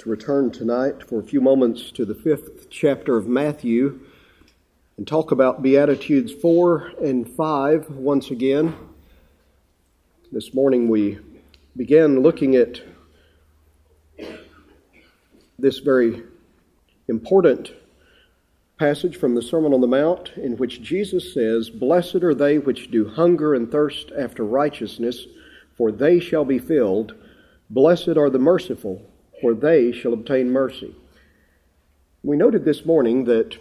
Let's return tonight for a few moments to the 5th chapter of Matthew and talk about Beatitudes 4 and 5 once again. This morning we began looking at this very important passage from the Sermon on the Mount in which Jesus says, "Blessed are they which do hunger and thirst after righteousness, for they shall be filled. Blessed are the merciful, for they shall obtain mercy." We noted this morning that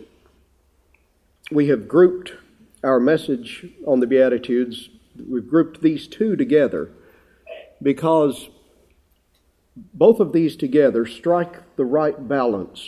we have grouped our message on the Beatitudes, we've grouped these two together because both of these together strike the right balance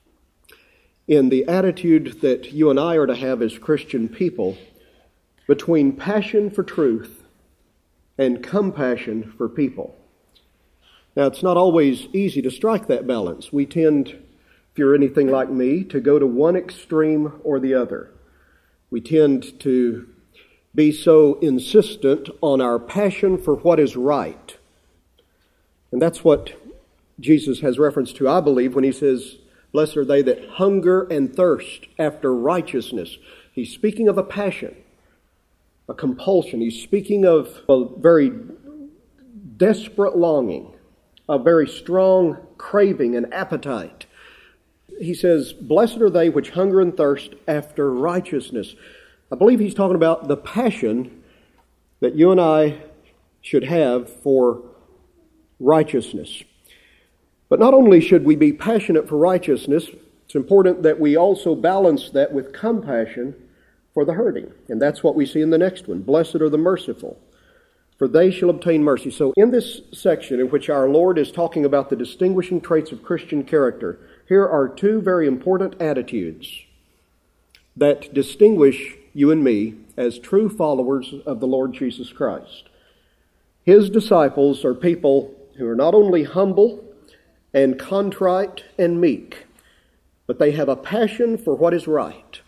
in the attitude that you and I are to have as Christian people between passion for truth and compassion for people. Now, it's not always easy to strike that balance. We tend, if you're anything like me, to go to one extreme or the other. We tend to be so insistent on our passion for what is right. And that's what Jesus has reference to, I believe, when he says, "Blessed are they that hunger and thirst after righteousness." He's speaking of a passion, a compulsion. He's speaking of a very desperate longing, a very strong craving and appetite. He says, "Blessed are they which hunger and thirst after righteousness." I believe he's talking about the passion that you and I should have for righteousness. But not only should we be passionate for righteousness, it's important that we also balance that with compassion for the hurting. And that's what we see in the next one. "Blessed are the merciful, for they shall obtain mercy." So in this section in which our Lord is talking about the distinguishing traits of Christian character, here are two very important attitudes that distinguish you and me as true followers of the Lord Jesus Christ. His disciples are people who are not only humble and contrite and meek, but they have a passion for what is right.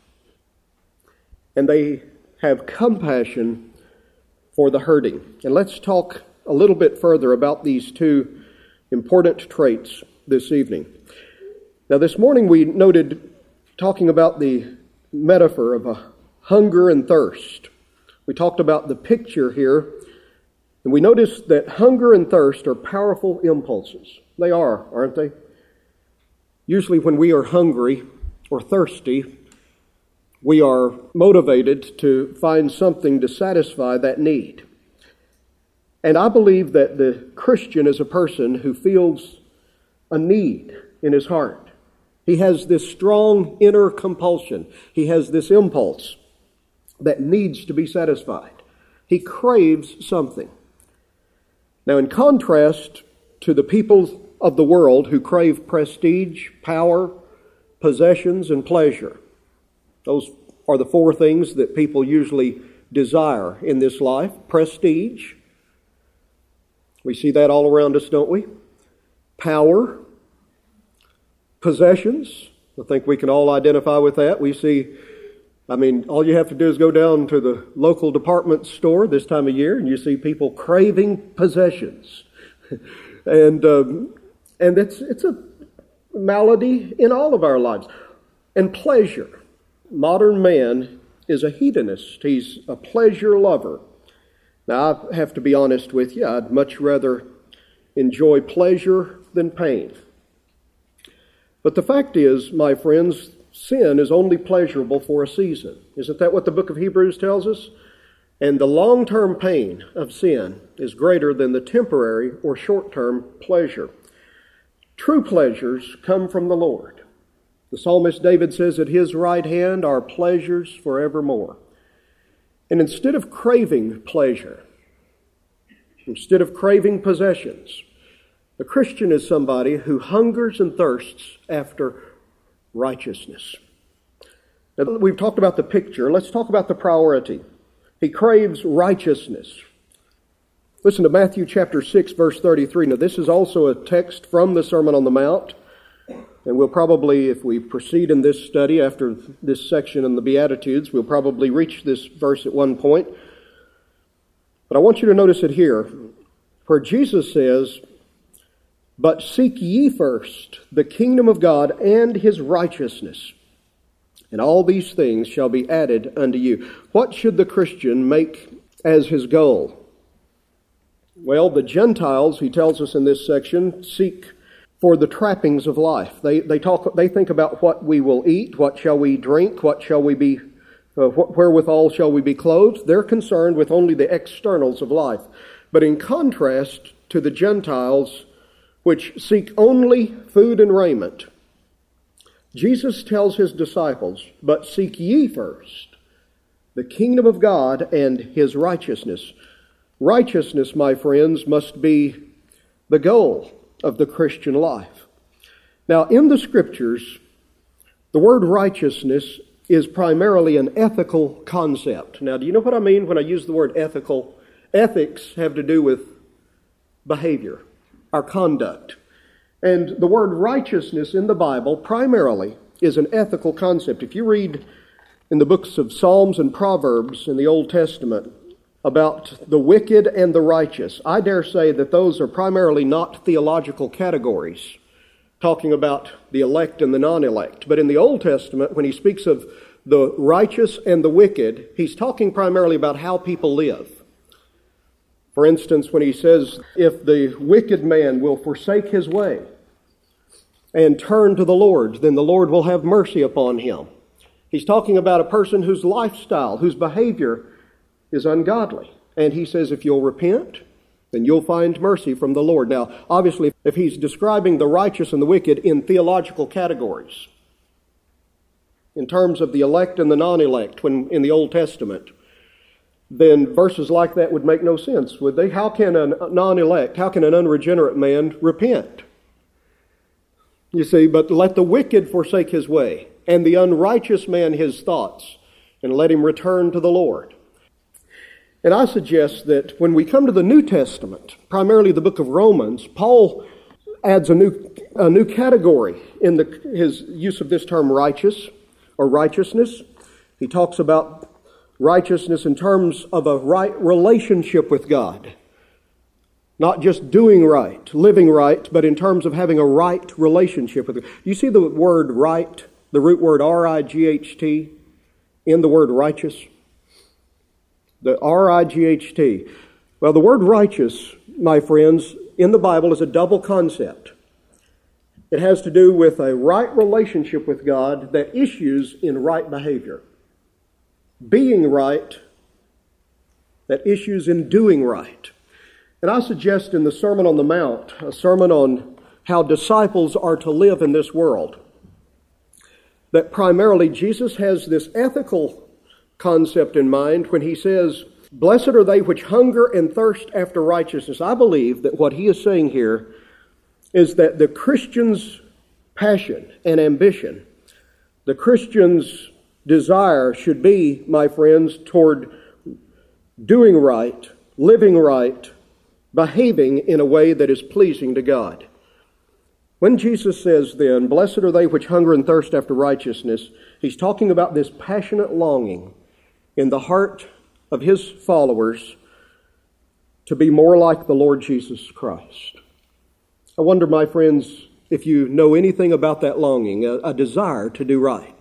And they have compassion for the hurting. And let's talk a little bit further about these two important traits this evening. Now, this morning we noted, talking about the metaphor of a hunger and thirst. We talked about the picture here, and we noticed that hunger and thirst are powerful impulses. They are, aren't they? Usually when we are hungry or thirsty, we are motivated to find something to satisfy that need. And I believe that the Christian is a person who feels a need in his heart. He has this strong inner compulsion. He has this impulse that needs to be satisfied. He craves something. Now, in contrast to the people of the world who crave prestige, power, possessions, and pleasure, those are the four things that people usually desire in this life. Prestige. We see that all around us, don't we? Power. Possessions. I think we can all identify with that. We see, all you have to do is go down to the local department store this time of year and you see people craving possessions. and it's a malady in all of our lives. And pleasure. Modern man is a hedonist. He's a pleasure lover. Now, I have to be honest with you. I'd much rather enjoy pleasure than pain. But the fact is, my friends, sin is only pleasurable for a season. Isn't that what the book of Hebrews tells us? And the long-term pain of sin is greater than the temporary or short-term pleasure. True pleasures come from the Lord. The psalmist David says, "At his right hand are pleasures forevermore." And instead of craving pleasure, instead of craving possessions, a Christian is somebody who hungers and thirsts after righteousness. Now, we've talked about the picture. Let's talk about the priority. He craves righteousness. Listen to Matthew chapter 6, verse 33. Now, this is also a text from the Sermon on the Mount. And we'll probably, if we proceed in this study after this section in the Beatitudes, we'll probably reach this verse at one point. But I want you to notice it here, where Jesus says, But seek ye first the kingdom of God and his righteousness, and all these things shall be added unto you. What should the Christian make as his goal? Well, the Gentiles, he tells us in this section, seek for the trappings of life. They think about what we will eat, what shall we drink, what shall we be, wherewithal shall we be clothed. They're concerned with only the externals of life. But in contrast to the Gentiles, which seek only food and raiment, Jesus tells his disciples, but seek ye first the kingdom of God and his righteousness. Righteousness, my friends, must be the goal of the Christian life. Now, in the Scriptures, the word righteousness is primarily an ethical concept. Now, do you know what I mean when I use the word ethical? Ethics have to do with behavior, our conduct. And the word righteousness in the Bible primarily is an ethical concept. If you read in the books of Psalms and Proverbs in the Old Testament about the wicked and the righteous, I dare say that those are primarily not theological categories, talking about the elect and the non-elect. But in the Old Testament, when he speaks of the righteous and the wicked, he's talking primarily about how people live. For instance, when he says, if the wicked man will forsake his way and turn to the Lord, then the Lord will have mercy upon him. He's talking about a person whose lifestyle, whose behavior is ungodly. And he says, if you'll repent, then you'll find mercy from the Lord. Now, obviously, if he's describing the righteous and the wicked in theological categories, in terms of the elect and the non-elect, when in the Old Testament, then verses like that would make no sense, would they? How can a non-elect, how can an unregenerate man repent? You see, but let the wicked forsake his way, and the unrighteous man his thoughts, and let him return to the Lord. And I suggest that when we come to the New Testament, primarily the book of Romans, Paul adds a new category in his use of this term righteous or righteousness. He talks about righteousness in terms of a right relationship with God. Not just doing right, living right, but in terms of having a right relationship with God. You see the word right, the root word R-I-G-H-T, in the word righteous? The R-I-G-H-T. Well, the word righteous, my friends, in the Bible is a double concept. It has to do with a right relationship with God that issues in right behavior. Being right that issues in doing right. And I suggest in the Sermon on the Mount, a sermon on how disciples are to live in this world, that primarily Jesus has this ethical concept in mind when he says, blessed are they which hunger and thirst after righteousness. I believe that what he is saying here is that the Christian's passion and ambition, the Christian's desire should be, my friends, toward doing right, living right, behaving in a way that is pleasing to God. When Jesus says then, blessed are they which hunger and thirst after righteousness, he's talking about this passionate longing in the heart of his followers to be more like the Lord Jesus Christ. I wonder, my friends, if you know anything about that longing, a desire to do right.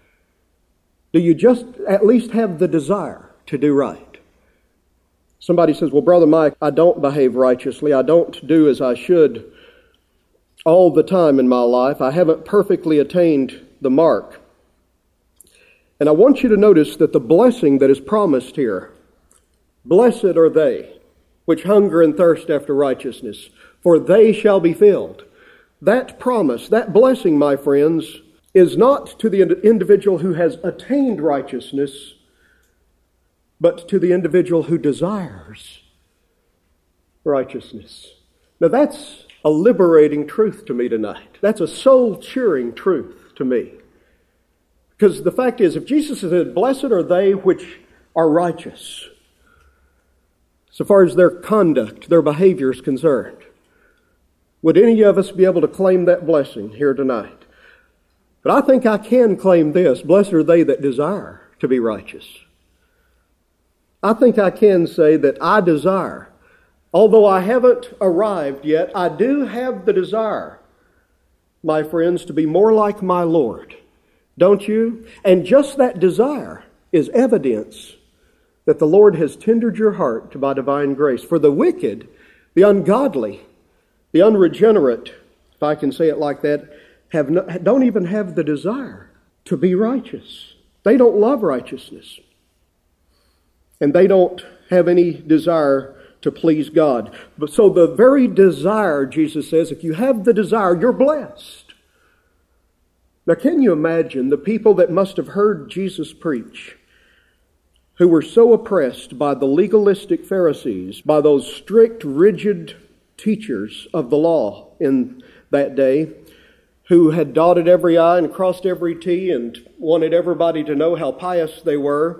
Do you just at least have the desire to do right? Somebody says, well, Brother Mike, I don't behave righteously. I don't do as I should all the time in my life. I haven't perfectly attained the mark. And I want you to notice that the blessing that is promised here, blessed are they which hunger and thirst after righteousness, for they shall be filled. That promise, that blessing, my friends, is not to the individual who has attained righteousness, but to the individual who desires righteousness. Now that's a liberating truth to me tonight. That's a soul-cheering truth to me. Because the fact is, if Jesus said, blessed are they which are righteous, so far as their conduct, their behavior is concerned, would any of us be able to claim that blessing here tonight? But I think I can claim this, blessed are they that desire to be righteous. I think I can say that I desire Although I haven't arrived yet, I do have the desire, my friends, to be more like my Lord. Don't you? And just that desire is evidence that the Lord has tendered your heart by divine grace. For the wicked, the ungodly, the unregenerate, if I can say it like that, don't even have the desire to be righteous. They don't love righteousness. And they don't have any desire to please God. But so the very desire, Jesus says, if you have the desire, you're blessed. Now, can you imagine the people that must have heard Jesus preach, who were so oppressed by the legalistic Pharisees, by those strict, rigid teachers of the law in that day, who had dotted every I and crossed every T and wanted everybody to know how pious they were,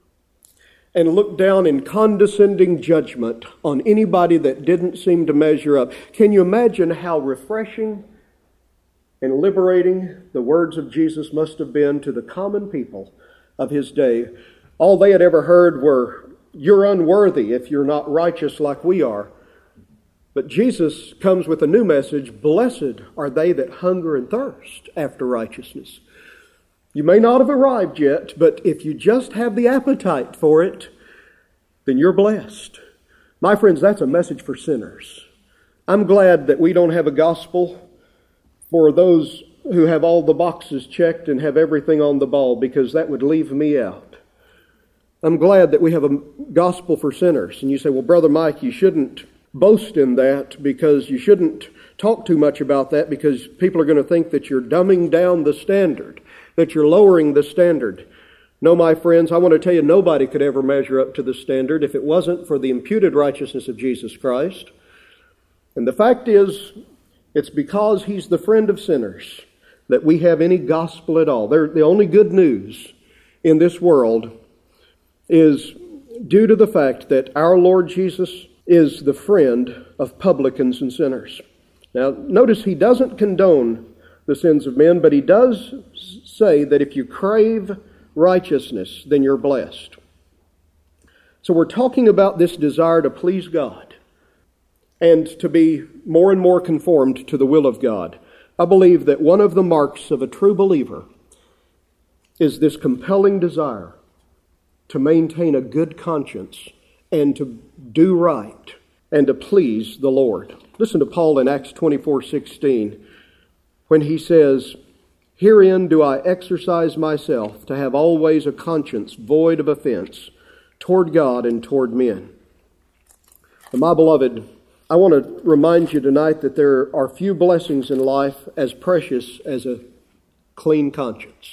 and looked down in condescending judgment on anybody that didn't seem to measure up. Can you imagine how refreshing and liberating the words of Jesus must have been to the common people of his day? All they had ever heard were, "You're unworthy if you're not righteous like we are." But Jesus comes with a new message: "Blessed are they that hunger and thirst after righteousness." You may not have arrived yet, but if you just have the appetite for it, then you're blessed. My friends, that's a message for sinners. I'm glad that we don't have a gospel for those who have all the boxes checked and have everything on the ball, because that would leave me out. I'm glad that we have a gospel for sinners. And you say, "Well, Brother Mike, you shouldn't boast in that, because you shouldn't talk too much about that, because people are going to think that you're dumbing down the standard, that you're lowering the standard." No, my friends, I want to tell you, nobody could ever measure up to the standard if it wasn't for the imputed righteousness of Jesus Christ. And the fact is, it's because he's the friend of sinners that we have any gospel at all. The only good news in this world is due to the fact that our Lord Jesus is the friend of publicans and sinners. Now, notice he doesn't condone the sins of men, but he does say that if you crave righteousness, then you're blessed. So we're talking about this desire to please God and to be more and more conformed to the will of God. I believe that one of the marks of a true believer is this compelling desire to maintain a good conscience and to do right and to please the Lord. Listen to Paul in Acts 24:16 when he says, "Herein do I exercise myself to have always a conscience void of offense toward God and toward men." And my beloved, I want to remind you tonight that there are few blessings in life as precious as a clean conscience.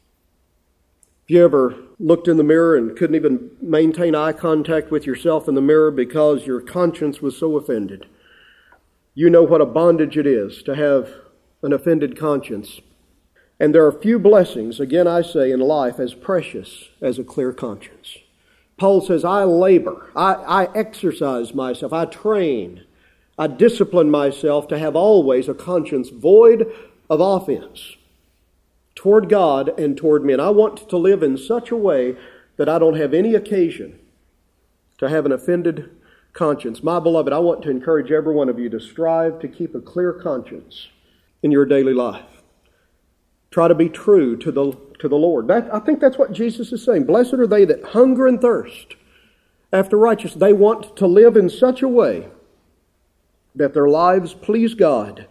Have you ever looked in the mirror and couldn't even maintain eye contact with yourself in the mirror because your conscience was so offended? You know what a bondage it is to have an offended conscience. And there are few blessings, again I say, in life as precious as a clear conscience. Paul says, I labor, I exercise myself, I train, I discipline myself to have always a conscience void of offense toward God and toward men. I want to live in such a way that I don't have any occasion to have an offended conscience. My beloved, I want to encourage every one of you to strive to keep a clear conscience in your daily life. Try to be true to the Lord. I think that's what Jesus is saying. Blessed are they that hunger and thirst after righteousness. They want to live in such a way that their lives please God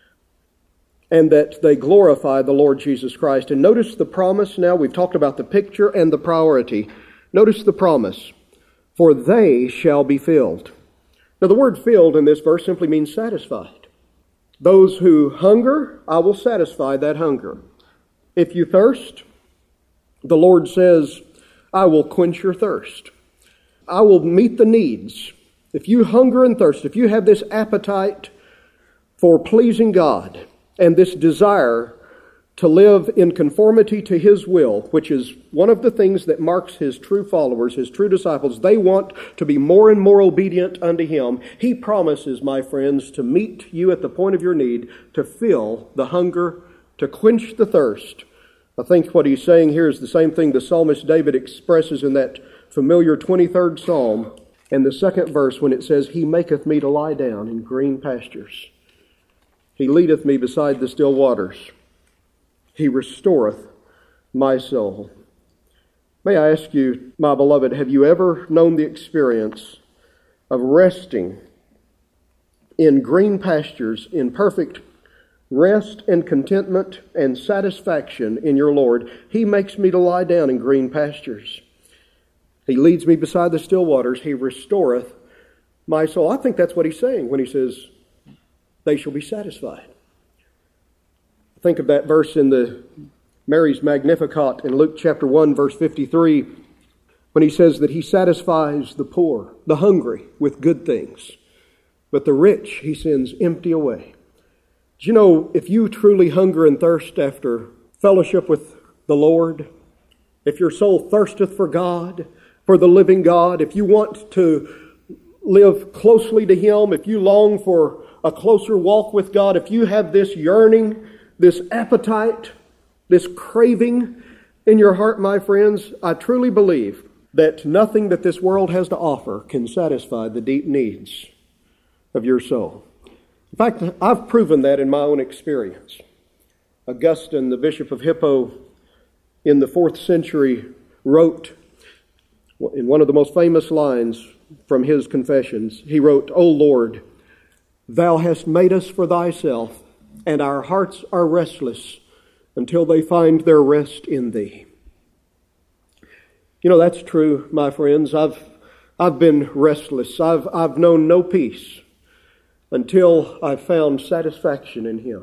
and that they glorify the Lord Jesus Christ. And notice the promise now. We've talked about the picture and the priority. Notice the promise. For they shall be filled. Now the word filled in this verse simply means satisfied. Those who hunger, I will satisfy that hunger. If you thirst, the Lord says, I will quench your thirst. I will meet the needs. If you hunger and thirst, if you have this appetite for pleasing God and this desire to live in conformity to His will, which is one of the things that marks His true followers, His true disciples, they want to be more and more obedient unto Him. He promises, my friends, to meet you at the point of your need, to fill the hunger, to quench the thirst. I think what he's saying here is the same thing the psalmist David expresses in that familiar 23rd Psalm, And the second verse when it says, He maketh me to lie down in green pastures. He leadeth me beside the still waters. He restoreth my soul. May I ask you, my beloved, have you ever known the experience of resting in green pastures, in perfect rest and contentment and satisfaction in your Lord? He makes me to lie down in green pastures. He leads me beside the still waters. He restoreth my soul. I think that's what he's saying when he says, they shall be satisfied. Think of that verse in the Mary's Magnificat in Luke chapter 1, verse 53, when he says that he satisfies the poor, the hungry, with good things, but the rich he sends empty away. Do you know, if you truly hunger and thirst after fellowship with the Lord, if your soul thirsteth for God, for the living God, if you want to live closely to Him, if you long for a closer walk with God, if you have this yearning, this appetite, this craving in your heart, my friends, I truly believe that nothing that this world has to offer can satisfy the deep needs of your soul. In fact, I've proven that in my own experience. Augustine, the Bishop of Hippo, in the 4th century, wrote in one of the most famous lines from his Confessions, he wrote, O Lord, Thou hast made us for Thyself, and our hearts are restless until they find their rest in Thee. You know, that's true, my friends. I've been restless. I've known no peace until I found satisfaction in Him.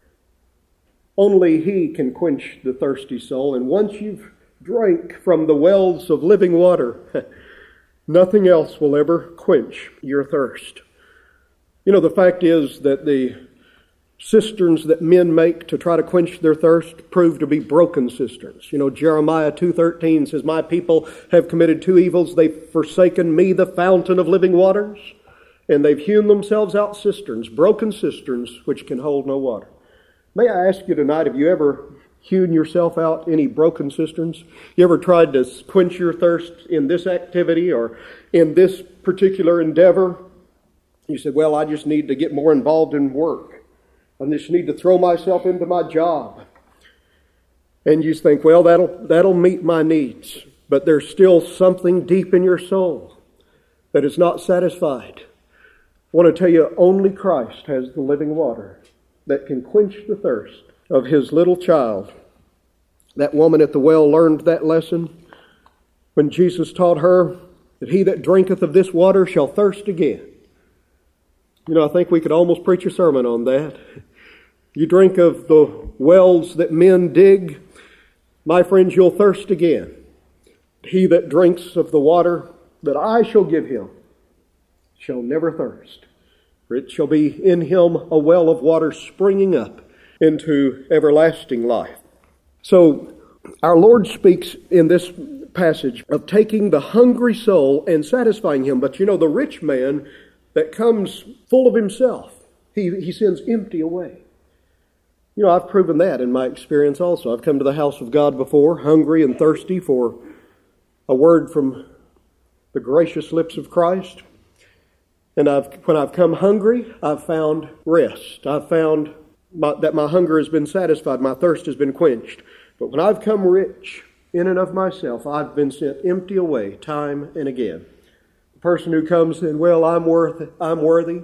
Only He can quench the thirsty soul, and once you've drank from the wells of living water, nothing else will ever quench your thirst. You know, the fact is that the cisterns that men make to try to quench their thirst prove to be broken cisterns. You know, Jeremiah 2:13 says, My people have committed two evils. They've forsaken me, the fountain of living waters, and they've hewn themselves out cisterns, broken cisterns, which can hold no water. May I ask you tonight, have you ever hewn yourself out any broken cisterns? You ever tried to quench your thirst in this activity or in this particular endeavor? You said, well, I just need to get more involved in work. I just need to throw myself into my job. And you think, well, that'll meet my needs. But there's still something deep in your soul that is not satisfied. I want to tell you, only Christ has the living water that can quench the thirst of His little child. That woman at the well learned that lesson when Jesus taught her that he that drinketh of this water shall thirst again. You know, I think we could almost preach a sermon on that. You drink of the wells that men dig, my friends, you'll thirst again. He that drinks of the water that I shall give him shall never thirst. For it shall be in him a well of water springing up into everlasting life. So, our Lord speaks in this passage of taking the hungry soul and satisfying him. But you know, the rich man that comes full of himself, he sends empty away. You know, I've proven that in my experience also. I've come to the house of God before, hungry and thirsty for a word from the gracious lips of Christ. And when I've come hungry, I've found rest. I've found that my hunger has been satisfied, my thirst has been quenched. But when I've come rich in and of myself, I've been sent empty away time and again. The person who comes and, well, I'm worthy.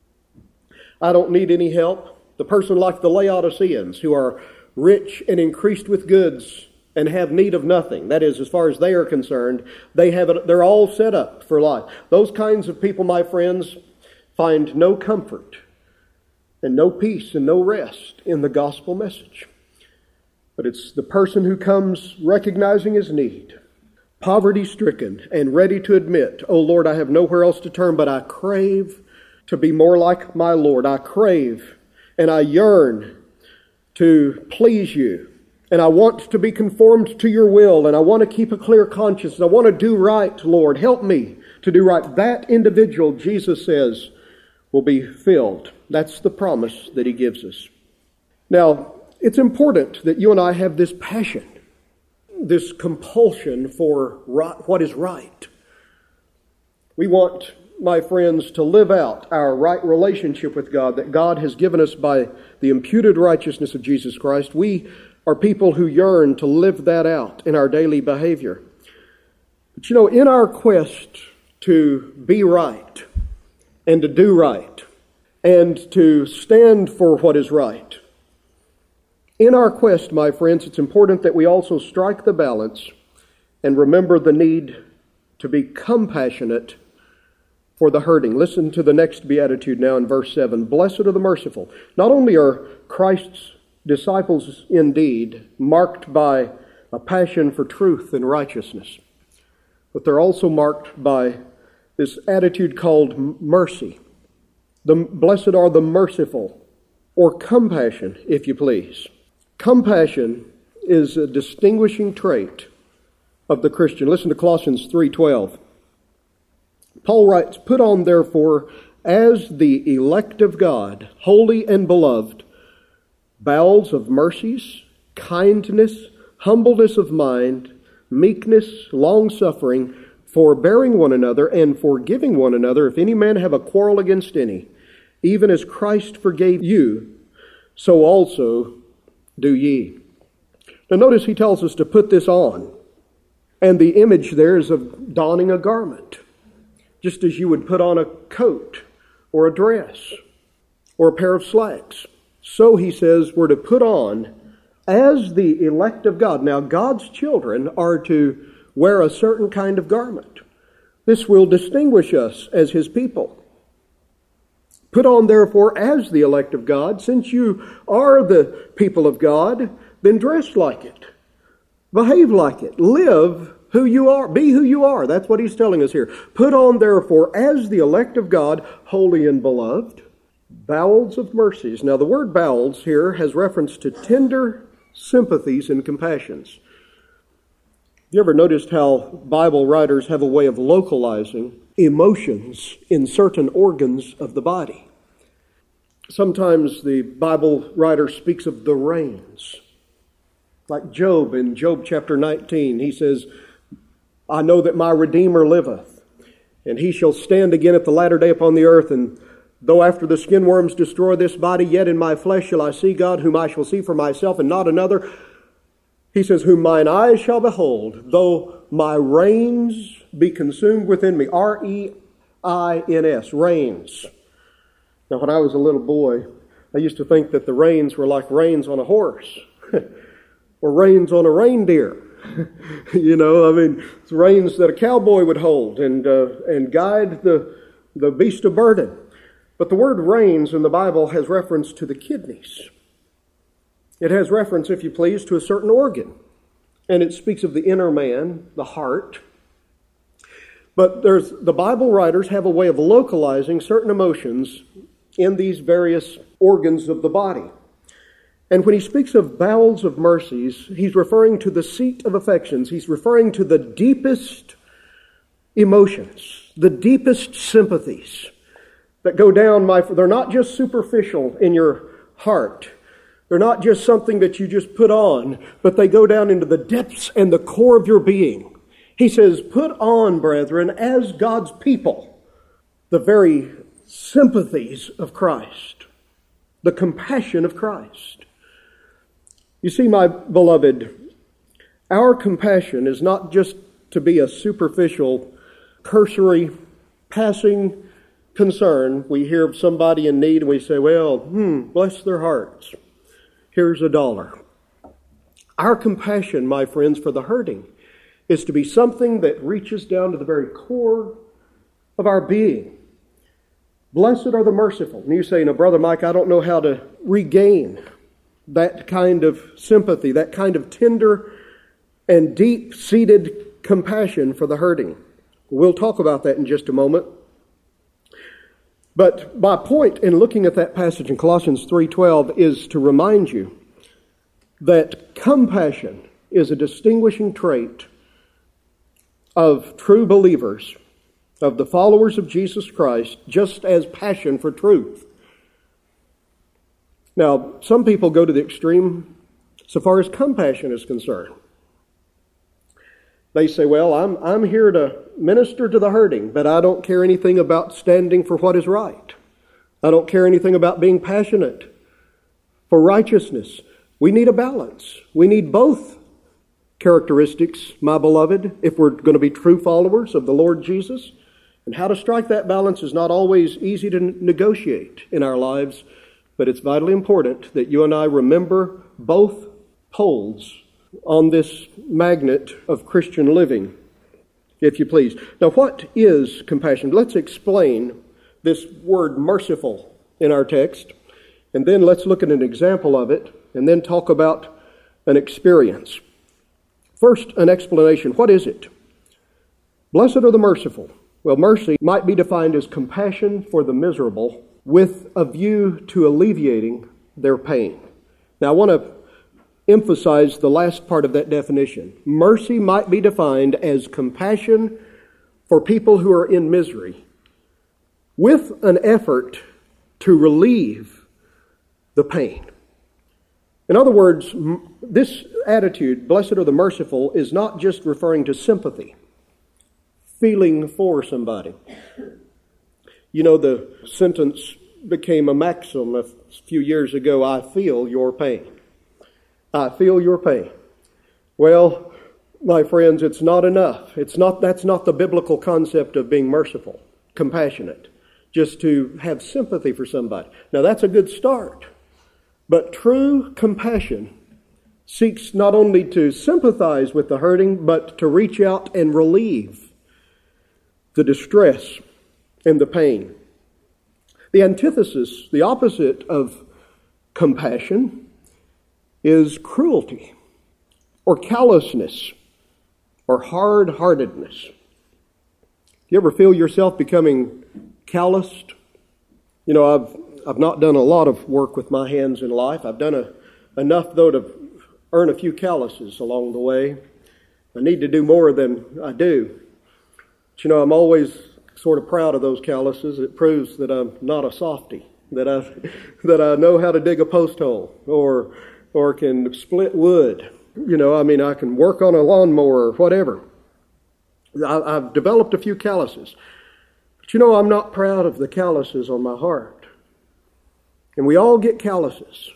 I don't need any help. The person like the Laodiceans, who are rich and increased with goods and have need of nothing. That is, as far as they are concerned, they're all set up for life. Those kinds of people, my friends, find no comfort and no peace and no rest in the gospel message. But it's the person who comes recognizing his need, poverty-stricken, and ready to admit, oh Lord, I have nowhere else to turn, but I crave to be more like my Lord. I crave and I yearn to please you. And I want to be conformed to your will. And I want to keep a clear conscience. And I want to do right, Lord. Help me to do right. That individual, Jesus says, will be filled. That's the promise that he gives us. Now, it's important that you and I have this passion, this compulsion for what is right. We want, my friends, to live out our right relationship with God that God has given us by the imputed righteousness of Jesus Christ. We are people who yearn to live that out in our daily behavior. But in our quest to be right and to do right and to stand for what is right, in our quest, my friends, it's important that we also strike the balance and remember the need to be compassionate for the hurting. Listen to the next beatitude now in verse 7. Blessed are the merciful. Not only are Christ's disciples indeed marked by a passion for truth and righteousness, but they're also marked by this attitude called mercy. Blessed are the merciful, or compassion, if you please. Compassion is a distinguishing trait of the Christian. Listen to Colossians 3:12. Paul writes, "Put on therefore as the elect of God, holy and beloved, bowels of mercies, kindness, humbleness of mind, meekness, long-suffering, forbearing one another, and forgiving one another, if any man have a quarrel against any, even as Christ forgave you, so also do ye." Now notice he tells us to put this on. And the image there is of donning a garment, just as you would put on a coat or a dress or a pair of slacks. So he says we're to put on as the elect of God. Now God's children are to wear a certain kind of garment. This will distinguish us as his people. Put on, therefore, as the elect of God. Since you are the people of God, then dress like it. Behave like it. Live who you are. Be who you are. That's what he's telling us here. Put on, therefore, as the elect of God, holy and beloved, bowels of mercies. Now, the word bowels here has reference to tender sympathies and compassions. You ever noticed how Bible writers have a way of localizing emotions in certain organs of the body? Sometimes the Bible writer speaks of the reins. Like Job in Job chapter 19, he says, "I know that my Redeemer liveth, and he shall stand again at the latter day upon the earth, and though after the skin worms destroy this body, yet in my flesh shall I see God, whom I shall see for myself and not another." He says, "Whom mine eyes shall behold, though my reins be consumed within me." R-E-I-N-S, reins. Now, when I was a little boy, I used to think that the reins were like reins on a horse or reins on a reindeer. It's reins that a cowboy would hold and guide the beast of burden. But the word reins in the Bible has reference to the kidneys. It has reference, if you please, to a certain organ. And it speaks of the inner man, the heart. But the Bible writers have a way of localizing certain emotions in these various organs of the body. And when he speaks of bowels of mercies, he's referring to the seat of affections. He's referring to the deepest emotions, the deepest sympathies that go down they're not just superficial in your heart. They're not just something that you just put on, but they go down into the depths and the core of your being. He says, put on, brethren, as God's people, the very sympathies of Christ, the compassion of Christ. You see, my beloved, our compassion is not just to be a superficial, cursory, passing concern. We hear of somebody in need and we say, well, bless their hearts. Here's $1. Our compassion, my friends, for the hurting is to be something that reaches down to the very core of our being. Blessed are the merciful. And you say, Brother Mike, I don't know how to regain that kind of sympathy, that kind of tender and deep-seated compassion for the hurting. We'll talk about that in just a moment. But my point in looking at that passage in Colossians 3:12 is to remind you that compassion is a distinguishing trait of true believers, of the followers of Jesus Christ, just as passion for truth. Now, some people go to the extreme so far as compassion is concerned. They say, well, I'm here to minister to the hurting, but I don't care anything about standing for what is right. I don't care anything about being passionate for righteousness. We need a balance. We need both characteristics, my beloved, if we're going to be true followers of the Lord Jesus. And how to strike that balance is not always easy to negotiate in our lives, but it's vitally important that you and I remember both poles on this magnet of Christian living, if you please. Now, what is compassion? Let's explain this word merciful in our text, and then let's look at an example of it, and then talk about an experience. First, an explanation. What is it? Blessed are the merciful. Well, mercy might be defined as compassion for the miserable with a view to alleviating their pain. Now, I want to emphasize the last part of that definition. Mercy might be defined as compassion for people who are in misery with an effort to relieve the pain. In other words, this attitude, blessed are the merciful, is not just referring to sympathy, feeling for somebody. You know, the sentence became a maxim a few years ago, I feel your pain. I feel your pain. Well, my friends, it's not enough. That's not the biblical concept of being merciful, compassionate, just to have sympathy for somebody. Now, that's a good start. But true compassion seeks not only to sympathize with the hurting, but to reach out and relieve the distress and the pain. The antithesis, the opposite of compassion, is cruelty or callousness or hard-heartedness. You ever feel yourself becoming calloused? You know, I've not done a lot of work with my hands in life. I've done enough, though, to earn a few calluses along the way. I need to do more than I do. But, you know, I'm always sort of proud of those calluses. It proves that I'm not a softy, that I know how to dig a post hole or can split wood. You know, I mean, I can work on a lawnmower or whatever. I've developed a few calluses. But, you know, I'm not proud of the calluses on my heart. And we all get calluses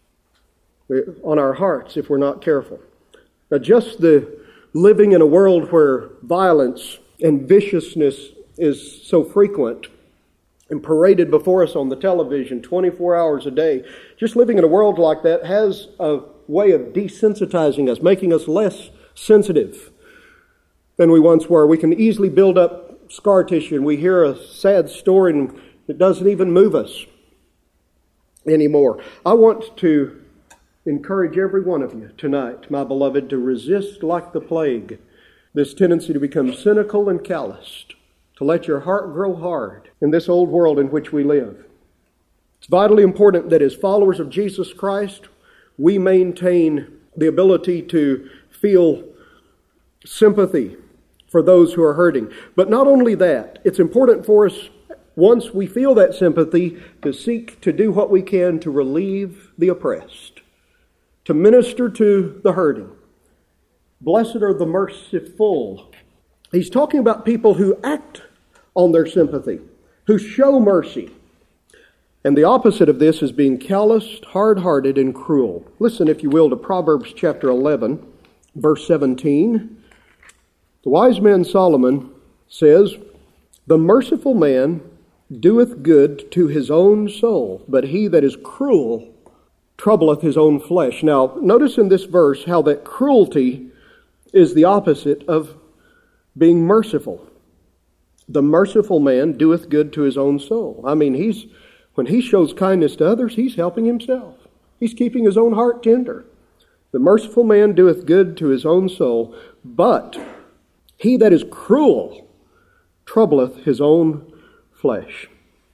on our hearts if we're not careful. Now, just the living in a world where violence and viciousness is so frequent and paraded before us on the television 24 hours a day, just living in a world like that has a way of desensitizing us, making us less sensitive than we once were. We can easily build up scar tissue, and we hear a sad story and it doesn't even move us anymore. I want to encourage every one of you tonight, my beloved, to resist like the plague this tendency to become cynical and calloused, to let your heart grow hard in this old world in which we live. It's vitally important that as followers of Jesus Christ, we maintain the ability to feel sympathy for those who are hurting. But not only that, it's important for us, once we feel that sympathy, to seek to do what we can to relieve the oppressed, to minister to the hurting. Blessed are the merciful. He's talking about people who act on their sympathy, who show mercy. And the opposite of this is being calloused, hard-hearted, and cruel. Listen, if you will, to Proverbs chapter 11, verse 17. The wise man Solomon says, "The merciful man doeth good to his own soul, but he that is cruel troubleth his own flesh." Now, notice in this verse how that cruelty is the opposite of being merciful. The merciful man doeth good to his own soul. I mean, when he shows kindness to others, he's helping himself. He's keeping his own heart tender. The merciful man doeth good to his own soul, but he that is cruel troubleth his own flesh.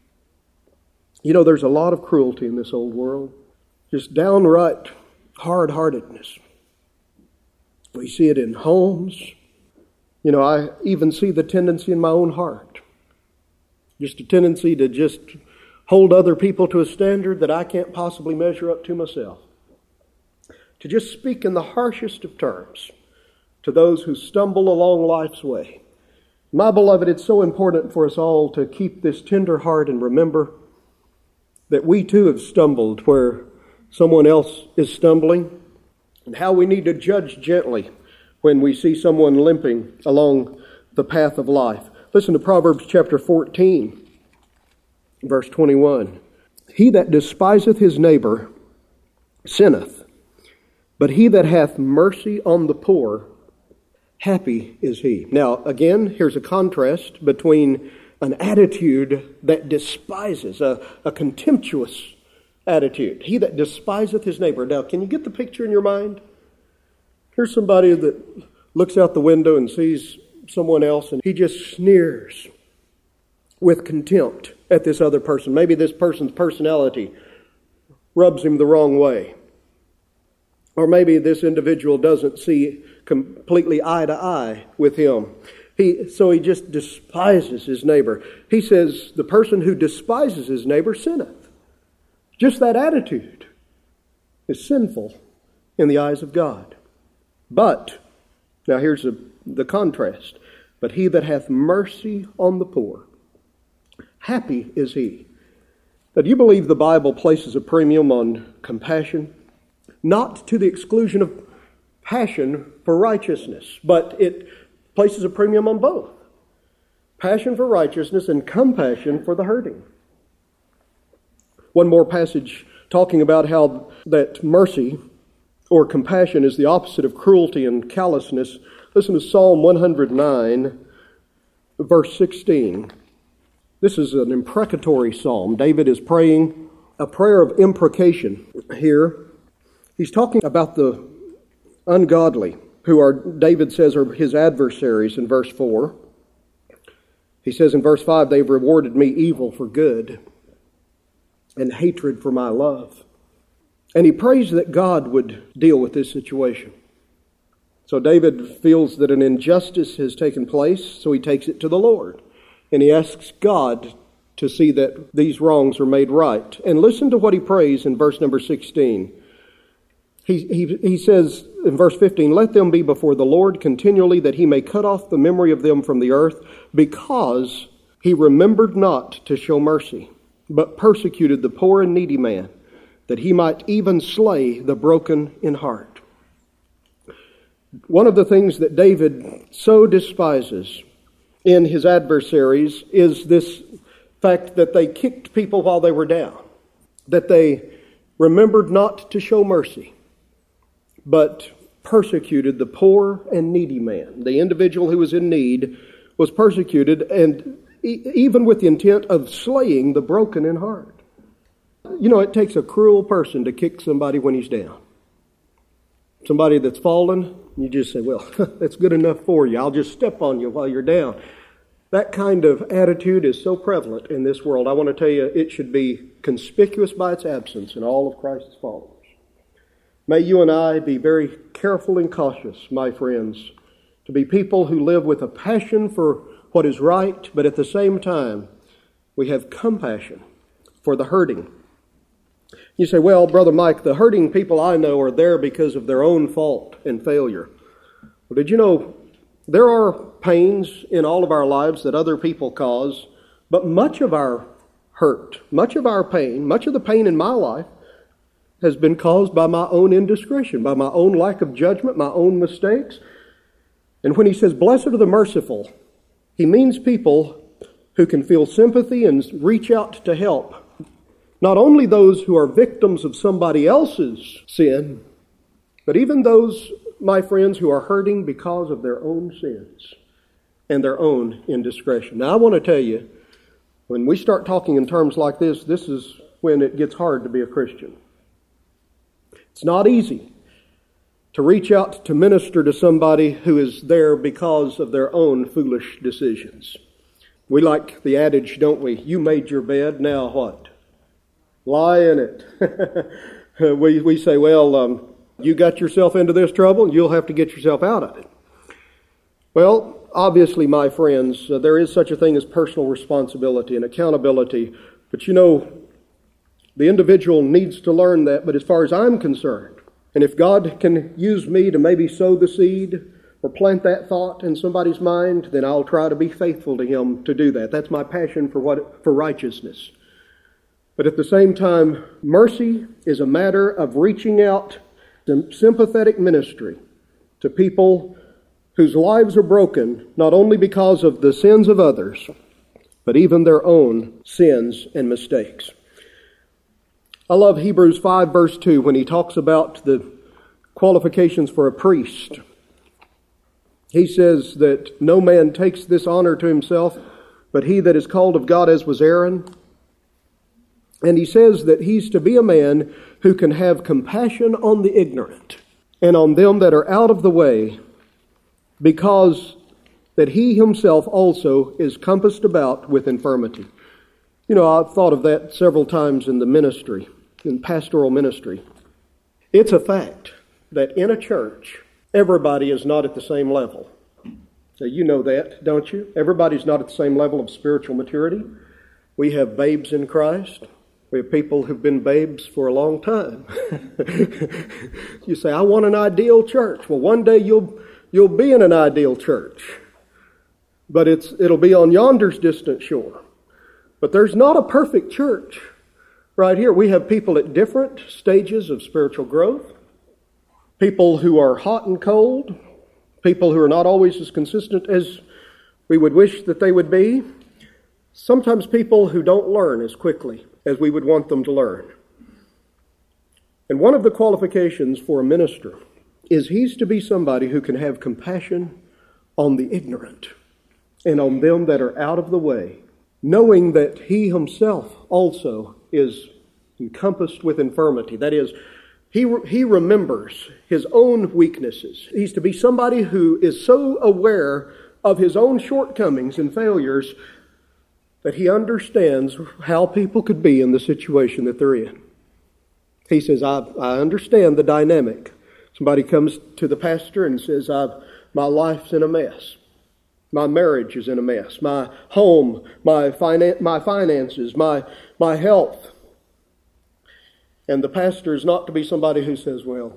You know, there's a lot of cruelty in this old world. Just downright hard-heartedness. We see it in homes. You know, I even see the tendency in my own heart. Just a tendency to just hold other people to a standard that I can't possibly measure up to myself. To just speak in the harshest of terms to those who stumble along life's way. My beloved, it's so important for us all to keep this tender heart and remember that we too have stumbled where someone else is stumbling, and how we need to judge gently when we see someone limping along the path of life. Listen to Proverbs chapter 14, verse 21. He that despiseth his neighbor sinneth, but he that hath mercy on the poor, happy is he. Now, again, here's a contrast between an attitude that despises, a contemptuous attitude. He that despiseth his neighbor. Now, can you get the picture in your mind? Here's somebody that looks out the window and sees someone else, and he just sneers with contempt at this other person. Maybe this person's personality rubs him the wrong way. Or maybe this individual doesn't see completely eye to eye with him. So he just despises his neighbor. He says, the person who despises his neighbor sinneth. Just that attitude is sinful in the eyes of God. But, now here's the contrast. But he that hath mercy on the poor, happy is he. Now, do you believe the Bible places a premium on compassion? Not to the exclusion of passion for righteousness, but it places a premium on both. Passion for righteousness and compassion for the hurting. One more passage talking about how that mercy or compassion is the opposite of cruelty and callousness. Listen to Psalm 109, verse 16. This is an imprecatory psalm. David is praying a prayer of imprecation here. He's talking about the ungodly, who are, David says, are his adversaries in verse 4. He says in verse 5, they've rewarded me evil for good and hatred for my love. And he prays that God would deal with this situation. So David feels that an injustice has taken place, so he takes it to the Lord. And he asks God to see that these wrongs are made right. And listen to what he prays in verse number 16. He says in verse 15, let them be before the Lord continually, that he may cut off the memory of them from the earth, because he remembered not to show mercy, but persecuted the poor and needy man, that he might even slay the broken in heart. One of the things that David so despises in his adversaries is this fact that they kicked people while they were down, that they remembered not to show mercy, but persecuted the poor and needy man. The individual who was in need was persecuted, and even with the intent of slaying the broken in heart. You know, it takes a cruel person to kick somebody when he's down. Somebody that's fallen, you just say, well, that's good enough for you. I'll just step on you while you're down. That kind of attitude is so prevalent in this world. I want to tell you, it should be conspicuous by its absence in all of Christ's followers. May you and I be very careful and cautious, my friends, to be people who live with a passion for what is right, but at the same time, we have compassion for the hurting. You say, well, Brother Mike, the hurting people I know are there because of their own fault and failure. Well, did you know there are pains in all of our lives that other people cause, but much of our hurt, much of our pain, much of the pain in my life has been caused by my own indiscretion, by my own lack of judgment, my own mistakes. And when he says, blessed are the merciful, he means people who can feel sympathy and reach out to help. Not only those who are victims of somebody else's sin, but even those, my friends, who are hurting because of their own sins and their own indiscretion. Now, I want to tell you, when we start talking in terms like this is when it gets hard to be a Christian. It's not easy to reach out to minister to somebody who is there because of their own foolish decisions. We like the adage, don't we? You made your bed, now what? Lie in it. we say, well, you got yourself into this trouble, you'll have to get yourself out of it. Well, obviously, my friends, there is such a thing as personal responsibility and accountability. But you know, the individual needs to learn that. But as far as I'm concerned, and if God can use me to maybe sow the seed or plant that thought in somebody's mind, then I'll try to be faithful to him to do that. That's my passion for righteousness. But at the same time, mercy is a matter of reaching out to sympathetic ministry to people whose lives are broken, not only because of the sins of others, but even their own sins and mistakes. I love Hebrews 5 verse 2 when he talks about the qualifications for a priest. He says that no man takes this honor to himself, but he that is called of God, as was Aaron. And he says that he's to be a man who can have compassion on the ignorant and on them that are out of the way, because that he himself also is compassed about with infirmity. You know, I've thought of that several times in the ministry, in pastoral ministry. It's a fact that in a church, everybody is not at the same level. So you know that, don't you? Everybody's not at the same level of spiritual maturity. We have babes in Christ. We have people who've been babes for a long time. You say, I want an ideal church. Well, one day you'll be in an ideal church. But it'll be on yonder's distant shore. But there's not a perfect church right here. We have people at different stages of spiritual growth. People who are hot and cold. People who are not always as consistent as we would wish that they would be. Sometimes people who don't learn as quickly as we would want them to learn. And one of the qualifications for a minister is he's to be somebody who can have compassion on the ignorant and on them that are out of the way, knowing that he himself also is encompassed with infirmity. That is, he remembers his own weaknesses. He's to be somebody who is so aware of his own shortcomings and failures that he understands how people could be in the situation that they're in. He says, I understand the dynamic. Somebody comes to the pastor and says, my life's in a mess. My marriage is in a mess. My home, my finances, my health. And the pastor is not to be somebody who says, well,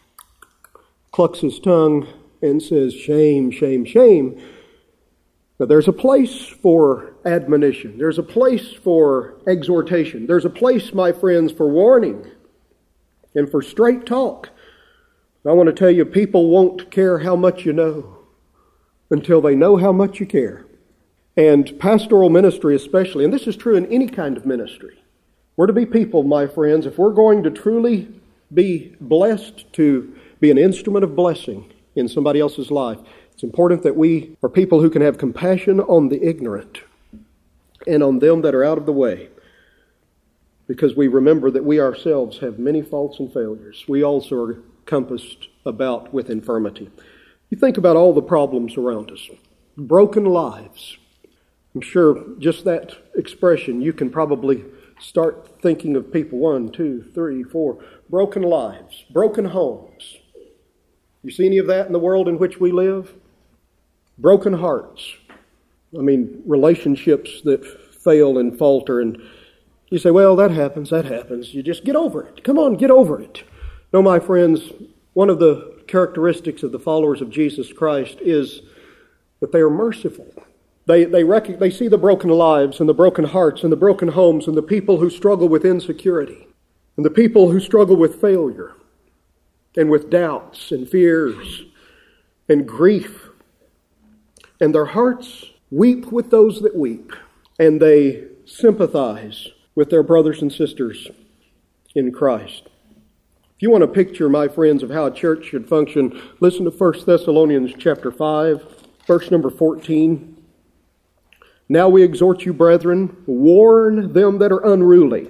clucks his tongue and says, shame, shame, shame. Now, there's a place for admonition. There's a place for exhortation. There's a place, my friends, for warning and for straight talk. I want to tell you, people won't care how much you know until they know how much you care. And pastoral ministry especially, and this is true in any kind of ministry. We're to be people, my friends, if we're going to truly be blessed to be an instrument of blessing in somebody else's life, it's important that we are people who can have compassion on the ignorant and on them that are out of the way, because we remember that we ourselves have many faults and failures. We also are compassed about with infirmity. You think about all the problems around us. Broken lives. I'm sure just that expression, you can probably start thinking of people, 1, 2, 3, 4, broken lives, broken homes. You see any of that in the world in which we live? Broken hearts. I mean, relationships that fail and falter, and you say, well, that happens. You just get over it. Come on, get over it. No, my friends, one of the characteristics of the followers of Jesus Christ is that they are merciful. They see the broken lives and the broken hearts and the broken homes and the people who struggle with insecurity and the people who struggle with failure and with doubts and fears and grief. And their hearts weep with those that weep, and they sympathize with their brothers and sisters in Christ. If you want a picture, my friends, of how a church should function, listen to 1 Thessalonians chapter 5, verse number 14. Now we exhort you, brethren, warn them that are unruly.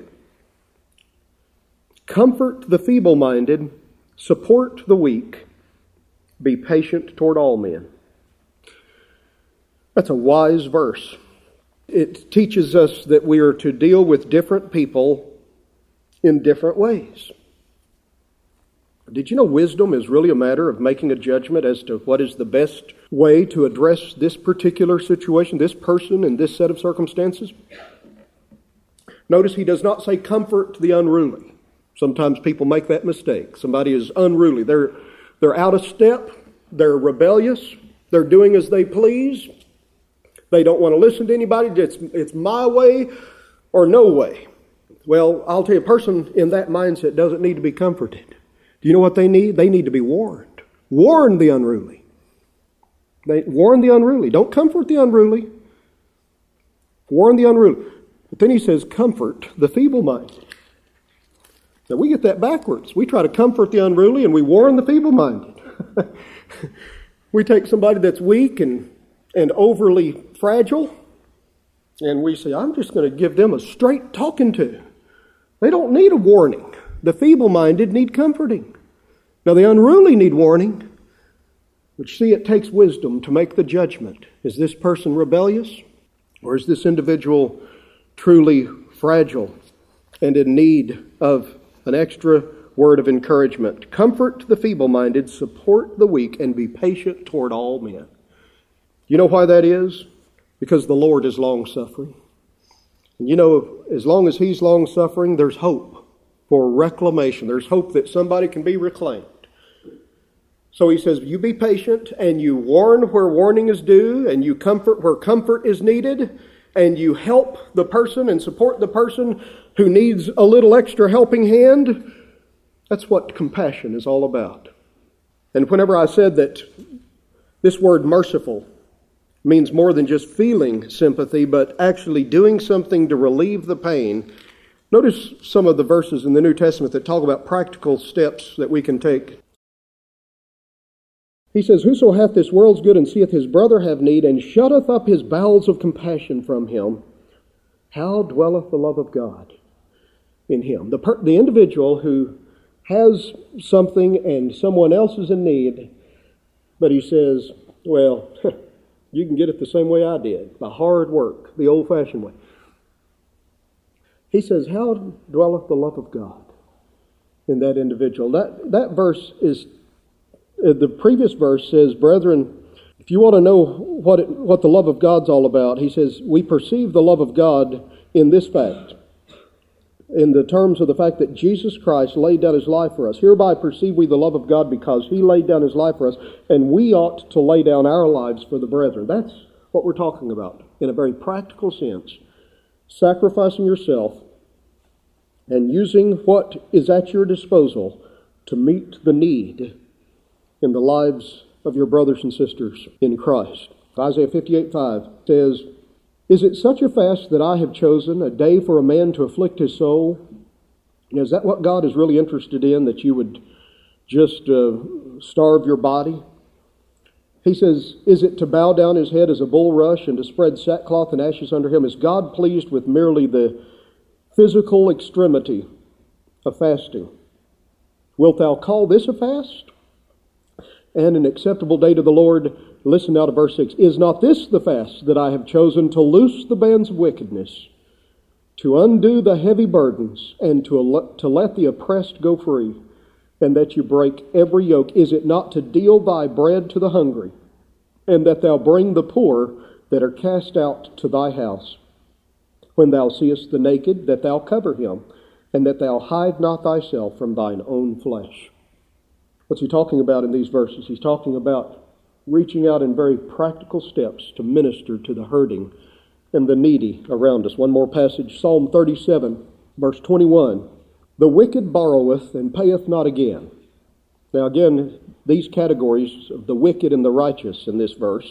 Comfort the feeble-minded, support the weak, be patient toward all men. That's a wise verse. It teaches us that we are to deal with different people in different ways. Did you know wisdom is really a matter of making a judgment as to what is the best way to address this particular situation, this person, and this set of circumstances? Notice he does not say comfort the unruly. Sometimes people make that mistake. Somebody is unruly. They're out of step. They're rebellious. They're doing as they please. They don't want to listen to anybody. It's my way or no way. Well, I'll tell you, a person in that mindset doesn't need to be comforted. Do you know what they need? They need to be warned. Warn the unruly. Warn the unruly. Don't comfort the unruly. Warn the unruly. But then he says, comfort the feeble-minded. Now, we get that backwards. We try to comfort the unruly and we warn the feeble-minded. We take somebody that's weak and overly fragile, and we say, I'm just going to give them a straight talking to. They don't need a warning. The feeble-minded need comforting. Now, the unruly need warning. But see, it takes wisdom to make the judgment. Is this person rebellious? Or is this individual truly fragile and in need of an extra word of encouragement? Comfort the feeble-minded, support the weak, and be patient toward all men. You know why that is? Because the Lord is long-suffering. And you know, as long as He's long-suffering, there's hope for reclamation. There's hope that somebody can be reclaimed. So He says, you be patient, and you warn where warning is due, and you comfort where comfort is needed, and you help the person and support the person who needs a little extra helping hand. That's what compassion is all about. And whenever I said that this word merciful means more than just feeling sympathy, but actually doing something to relieve the pain, notice some of the verses in the New Testament that talk about practical steps that we can take. He says, whoso hath this world's good and seeth his brother have need, and shutteth up his bowels of compassion from him, how dwelleth the love of God in him? The individual who has something and someone else is in need, but he says, well, you can get it the same way I did, by hard work, the old-fashioned way. He says, how dwelleth the love of God in that individual? That verse is, the previous verse says, brethren, if you want to know what the love of God's all about, he says, we perceive the love of God in this fact, in the terms of the fact that Jesus Christ laid down His life for us. Hereby perceive we the love of God because He laid down His life for us, and we ought to lay down our lives for the brethren. That's what we're talking about in a very practical sense. Sacrificing yourself and using what is at your disposal to meet the need in the lives of your brothers and sisters in Christ. Isaiah 58:5 says, is it such a fast that I have chosen, a day for a man to afflict his soul? Is that what God is really interested in, that you would just starve your body? He says, is it to bow down his head as a bulrush and to spread sackcloth and ashes under him? Is God pleased with merely the physical extremity of fasting? Wilt thou call this a fast and an acceptable day to the Lord? Listen now to verse 6. Is not this the fast that I have chosen, to loose the bands of wickedness, to undo the heavy burdens, and to let the oppressed go free, and that you break every yoke? Is it not to deal thy bread to the hungry, and that thou bring the poor that are cast out to thy house? When thou seest the naked, that thou cover him, and that thou hide not thyself from thine own flesh. What's he talking about in these verses? He's talking about reaching out in very practical steps to minister to the hurting and the needy around us. One more passage, Psalm 37, verse 21. The wicked borroweth and payeth not again. Now again, these categories of the wicked and the righteous in this verse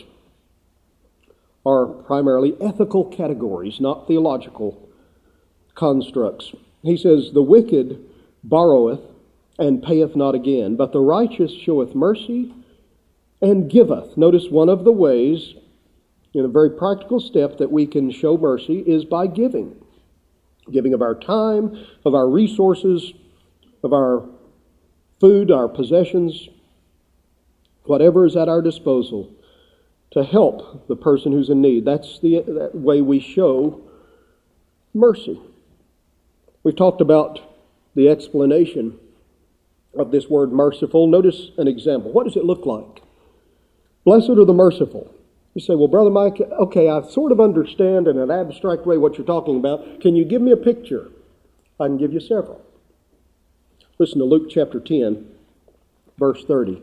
are primarily ethical categories, not theological constructs. He says, the wicked borroweth and payeth not again, but the righteous showeth mercy and giveth. Notice one of the ways, in a very practical step, that we can show mercy is by giving. Giving of our time, of our resources, of our food, our possessions, whatever is at our disposal to help the person who's in need. That's the way we show mercy. We've talked about the explanation of this word merciful. Notice an example. What does it look like? Blessed are the merciful. You say, well, Brother Mike, okay, I sort of understand in an abstract way what you're talking about. Can you give me a picture? I can give you several. Listen to Luke chapter 10, verse 30.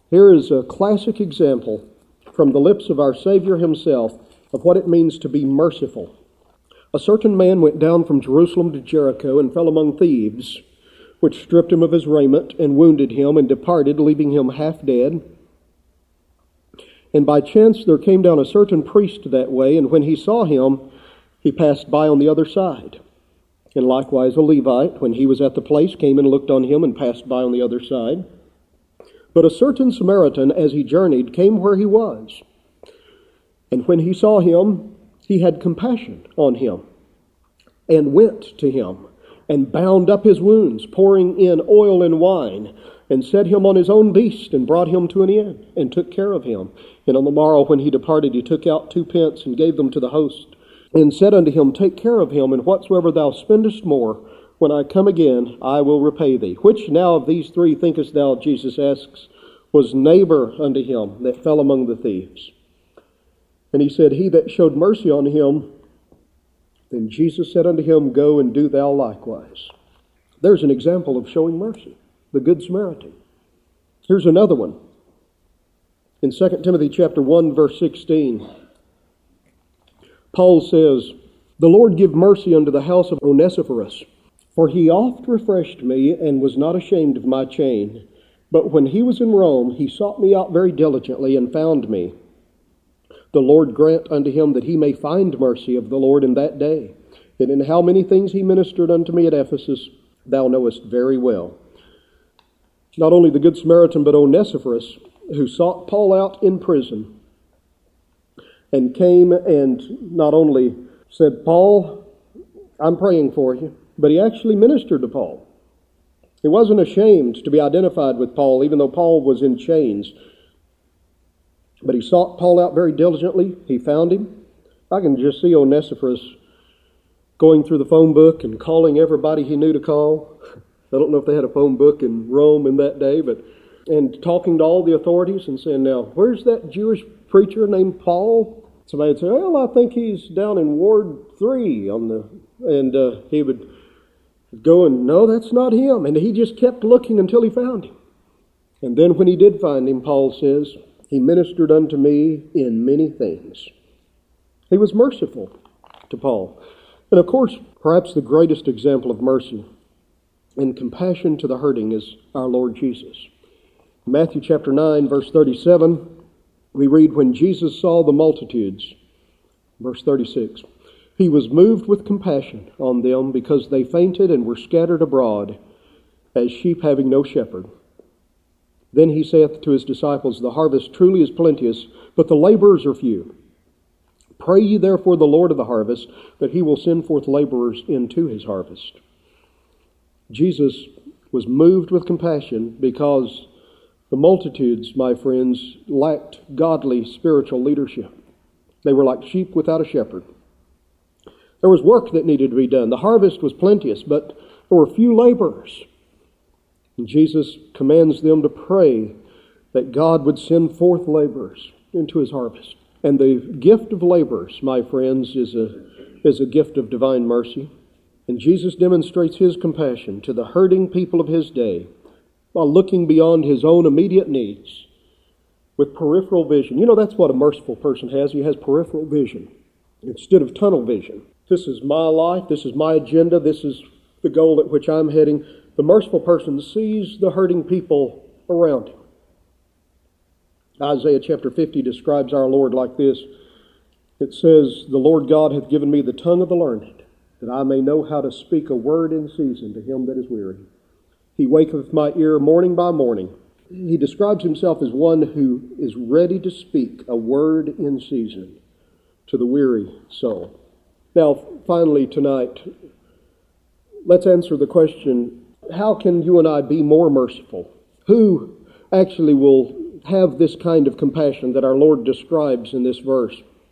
Here is a classic example from the lips of our Savior himself of what it means to be merciful. A certain man went down from Jerusalem to Jericho and fell among thieves, which stripped him of his raiment and wounded him and departed, leaving him half dead. And by chance there came down a certain priest that way, and when he saw him, he passed by on the other side. And likewise a Levite, when he was at the place, came and looked on him and passed by on the other side. But a certain Samaritan, as he journeyed, came where he was. And when he saw him, he had compassion on him, and went to him, and bound up his wounds, pouring in oil and wine, and set him on his own beast, and brought him to an inn, and took care of him. And on the morrow when he departed, he took out 2 pence, and gave them to the host, and said unto him, Take care of him, and whatsoever thou spendest more, when I come again, I will repay thee. Which now of these 3 thinkest thou, Jesus asks, was neighbor unto him that fell among the thieves? And he said, He that showed mercy on him. Then Jesus said unto him, Go and do thou likewise. There's an example of showing mercy, the Good Samaritan. Here's another one. In 2 Timothy chapter 1, verse 16, Paul says, The Lord give mercy unto the house of Onesiphorus, for he oft refreshed me, and was not ashamed of my chain. But when he was in Rome, he sought me out very diligently, and found me. The Lord grant unto him that he may find mercy of the Lord in that day. And in how many things he ministered unto me at Ephesus, thou knowest very well. Not only the Good Samaritan, but Onesiphorus, who sought Paul out in prison, and came and not only said, Paul, I'm praying for you, but he actually ministered to Paul. He wasn't ashamed to be identified with Paul, even though Paul was in chains. But he sought Paul out very diligently. He found him. I can just see Onesiphorus going through the phone book and calling everybody he knew to call. I don't know if they had a phone book in Rome in that day, and talking to all the authorities and saying, now, where's that Jewish preacher named Paul? Somebody would say, well, I think he's down in Ward 3 and he would go and, no, that's not him. And he just kept looking until he found him. And then when he did find him, Paul says, he ministered unto me in many things. He was merciful to Paul. And of course, perhaps the greatest example of mercy and compassion to the hurting is our Lord Jesus. In Matthew chapter 9, verse 37, we read, when Jesus saw the multitudes, verse 36, he was moved with compassion on them because they fainted and were scattered abroad as sheep having no shepherd. Then he saith to his disciples, the harvest truly is plenteous, but the laborers are few. Pray ye therefore the Lord of the harvest, that he will send forth laborers into his harvest. Jesus was moved with compassion because the multitudes, my friends, lacked godly spiritual leadership. They were like sheep without a shepherd. There was work that needed to be done. The harvest was plenteous, but there were few laborers. And Jesus commands them to pray that God would send forth laborers into his harvest. And the gift of laborers, my friends, is a gift of divine mercy. And Jesus demonstrates his compassion to the hurting people of his day while looking beyond his own immediate needs with peripheral vision. You know, that's what a merciful person has. He has peripheral vision instead of tunnel vision. This is my life. This is my agenda. This is the goal at which I'm heading. The merciful person sees the hurting people around him. Isaiah chapter 50 describes our Lord like this. It says, the Lord God hath given me the tongue of the learned, that I may know how to speak a word in season to him that is weary. He waketh my ear morning by morning. He describes himself as one who is ready to speak a word in season to the weary soul. Now, finally tonight, let's answer the question, how can you and I be more merciful? Who actually will have this kind of compassion that our Lord describes in this verse?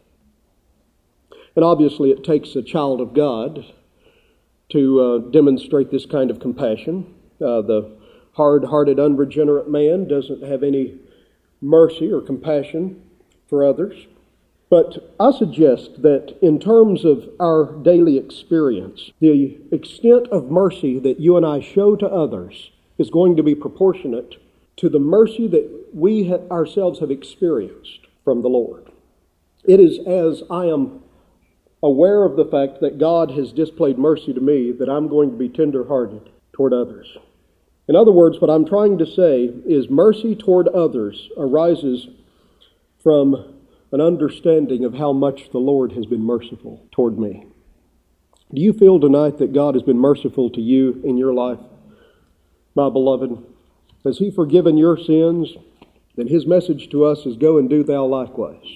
And obviously it takes a child of God to demonstrate this kind of compassion. The hard-hearted, unregenerate man doesn't have any mercy or compassion for others. But I suggest that in terms of our daily experience, the extent of mercy that you and I show to others is going to be proportionate to the mercy that we ourselves have experienced from the Lord. It is as I am aware of the fact that God has displayed mercy to me that I'm going to be tender-hearted toward others. In other words, what I'm trying to say is mercy toward others arises from an understanding of how much the Lord has been merciful toward me. Do you feel tonight that God has been merciful to you in your life, my beloved? Has He forgiven your sins? Then His message to us is, go and do thou likewise.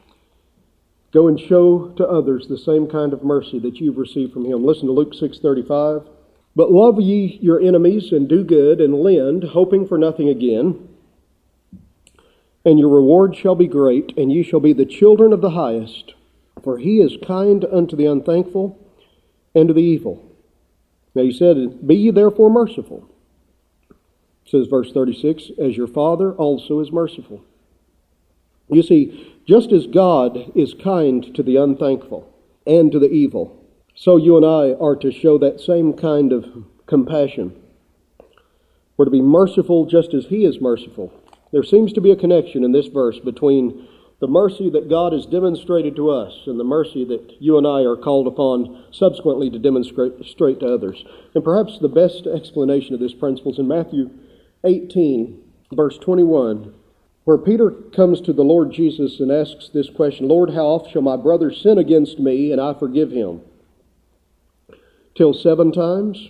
Go and show to others the same kind of mercy that you've received from Him. Listen to Luke 6:35. But love ye your enemies, and do good, and lend, hoping for nothing again. And your reward shall be great, and ye shall be the children of the highest. For He is kind unto the unthankful and to the evil. Now He said, be ye therefore merciful. It says, verse 36, as your Father also is merciful. You see, just as God is kind to the unthankful and to the evil, so you and I are to show that same kind of compassion. We're to be merciful just as He is merciful. There seems to be a connection in this verse between the mercy that God has demonstrated to us and the mercy that you and I are called upon subsequently to demonstrate to others. And perhaps the best explanation of this principle is in Matthew 18, verse 21, where Peter comes to the Lord Jesus and asks this question, Lord, how oft shall my brother sin against me and I forgive him? Till 7 times?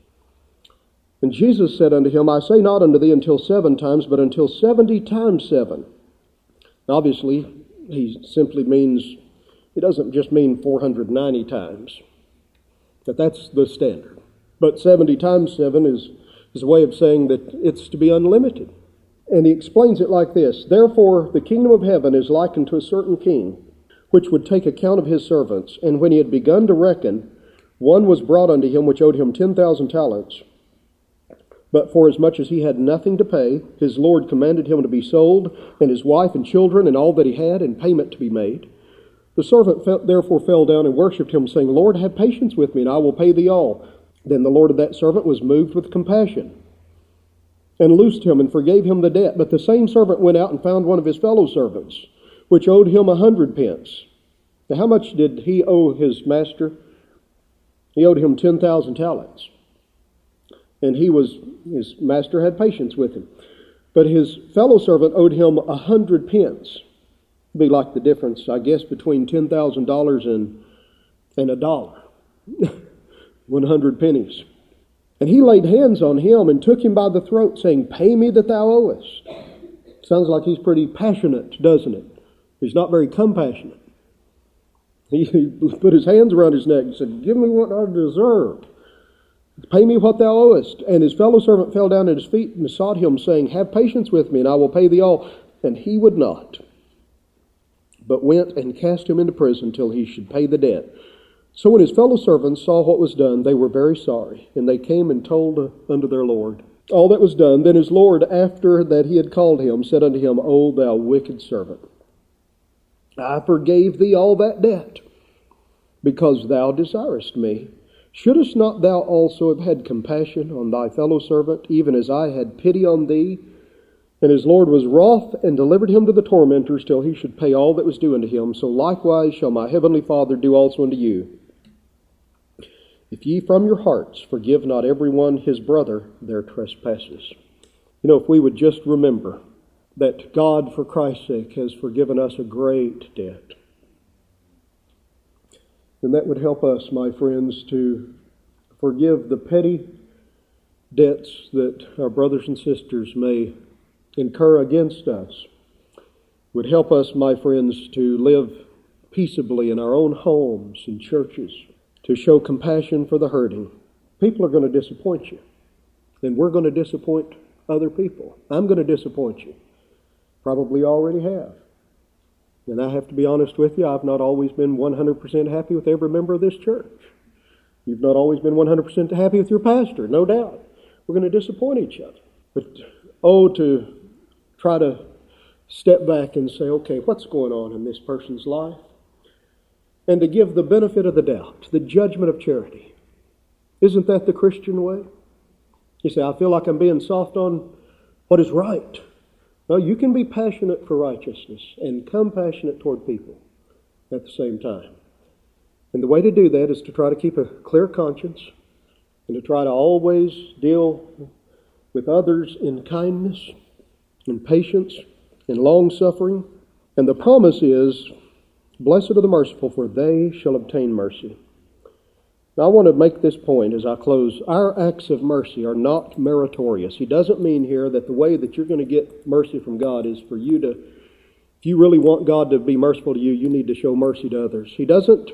And Jesus said unto him, I say not unto thee until 7 times, but until 70 times 7. Obviously, he doesn't just mean 490 times. That's the standard. But 70 times 7 is a way of saying that it's to be unlimited. And he explains it like this, therefore the kingdom of heaven is likened to a certain king, which would take account of his servants. And when he had begun to reckon, one was brought unto him which owed him 10,000 talents. But forasmuch as he had nothing to pay, his Lord commanded him to be sold, and his wife and children, and all that he had, and payment to be made. The servant therefore fell down and worshipped him, saying, Lord, have patience with me, and I will pay thee all. Then the Lord of that servant was moved with compassion, and loosed him, and forgave him the debt. But the same servant went out and found one of his fellow servants, which owed him 100 pence. Now how much did he owe his master? He owed him 10,000 talents. And his master had patience with him. But his fellow servant owed him 100 pence. It'd be like the difference, I guess, between $10,000 and $1. 100 pennies. And he laid hands on him and took him by the throat, saying, Pay me that thou owest. Sounds like he's pretty passionate, doesn't it? He's not very compassionate. He put his hands around his neck and said, Give me what I deserve. Pay me what thou owest. And his fellow servant fell down at his feet and besought him, saying, Have patience with me, and I will pay thee all. And he would not, but went and cast him into prison till he should pay the debt. So when his fellow servants saw what was done, they were very sorry, and they came and told unto their Lord all that was done. Then his Lord, after that he had called him, said unto him, O thou wicked servant, I forgave thee all that debt, because thou desirest me. Shouldest not thou also have had compassion on thy fellow servant, even as I had pity on thee? And his Lord was wroth, and delivered him to the tormentors, till he should pay all that was due unto him. So likewise shall my heavenly Father do also unto you, if ye from your hearts forgive not every one his brother their trespasses. You know, if we would just remember that God, for Christ's sake, has forgiven us a great debt, then that would help us, my friends, to forgive the petty debts that our brothers and sisters may incur against us. It would help us, my friends, to live peaceably in our own homes and churches, to show compassion for the hurting. People are going to disappoint you, and we're going to disappoint other people. I'm going to disappoint you. Probably already have. And I have to be honest with you, I've not always been 100% happy with every member of this church. You've not always been 100% happy with your pastor, no doubt. We're going to disappoint each other. But, to try to step back and say, okay, what's going on in this person's life? And to give the benefit of the doubt, the judgment of charity. Isn't that the Christian way? You say, I feel like I'm being soft on what is right. No, you can be passionate for righteousness and compassionate toward people at the same time. And the way to do that is to try to keep a clear conscience and to try to always deal with others in kindness and patience and long-suffering. And the promise is, blessed are the merciful, for they shall obtain mercy. Now I want to make this point as I close. Our acts of mercy are not meritorious. He doesn't mean here that the way that you're going to get mercy from God is for you to, if you really want God to be merciful to you, you need to show mercy to others. He doesn't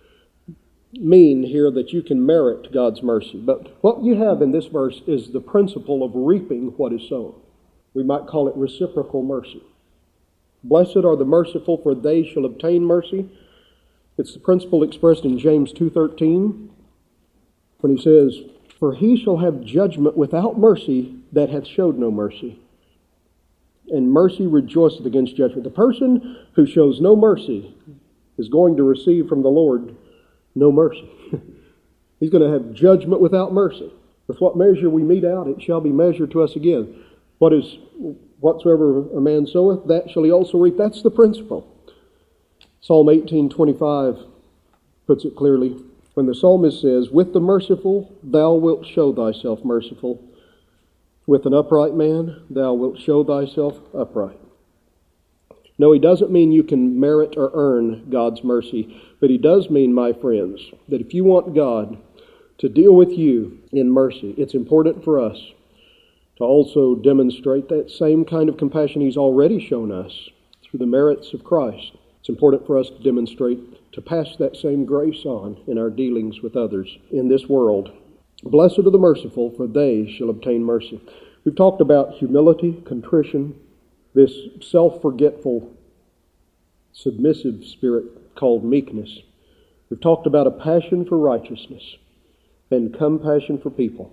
mean here that you can merit God's mercy. But what you have in this verse is the principle of reaping what is sown. We might call it reciprocal mercy. Blessed are the merciful, for they shall obtain mercy. It's the principle expressed in James 2:13 when he says, for he shall have judgment without mercy that hath showed no mercy. And mercy rejoiceth against judgment. The person who shows no mercy is going to receive from the Lord no mercy. He's going to have judgment without mercy. With what measure we mete out, it shall be measured to us again. Whatsoever a man soweth, that shall he also reap. That's the principle. Psalm 18:25 puts it clearly when the psalmist says, with the merciful thou wilt show thyself merciful. With an upright man thou wilt show thyself upright. No, he doesn't mean you can merit or earn God's mercy, but he does mean, my friends, that if you want God to deal with you in mercy, it's important for us to also demonstrate that same kind of compassion he's already shown us through the merits of Christ. It's important for us to demonstrate, to pass that same grace on in our dealings with others in this world. Blessed are the merciful, for they shall obtain mercy. We've talked about humility, contrition, this self-forgetful, submissive spirit called meekness. We've talked about a passion for righteousness and compassion for people.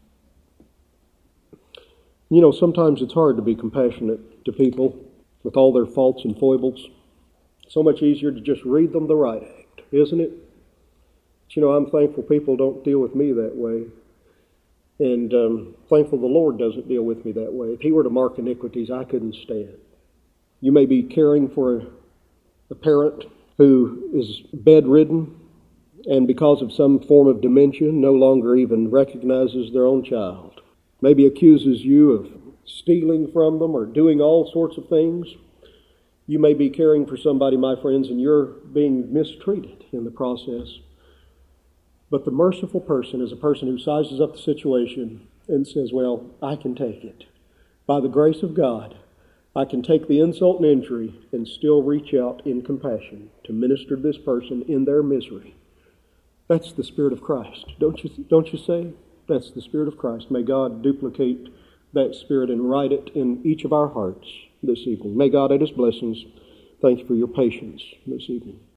You know, sometimes it's hard to be compassionate to people with all their faults and foibles. So much easier to just read them the right act, isn't it? But, I'm thankful people don't deal with me that way. And thankful the Lord doesn't deal with me that way. If he were to mark iniquities, I couldn't stand. You may be caring for a parent who is bedridden and because of some form of dementia no longer even recognizes their own child. Maybe accuses you of stealing from them or doing all sorts of things. You may be caring for somebody, my friends, and you're being mistreated in the process. But the merciful person is a person who sizes up the situation and says, well, I can take it. By the grace of God, I can take the insult and injury and still reach out in compassion to minister to this person in their misery. That's the Spirit of Christ. Don't you say? That's the Spirit of Christ. May God duplicate that Spirit and write it in each of our hearts this evening. May God add his blessings. Thank you for your patience this evening.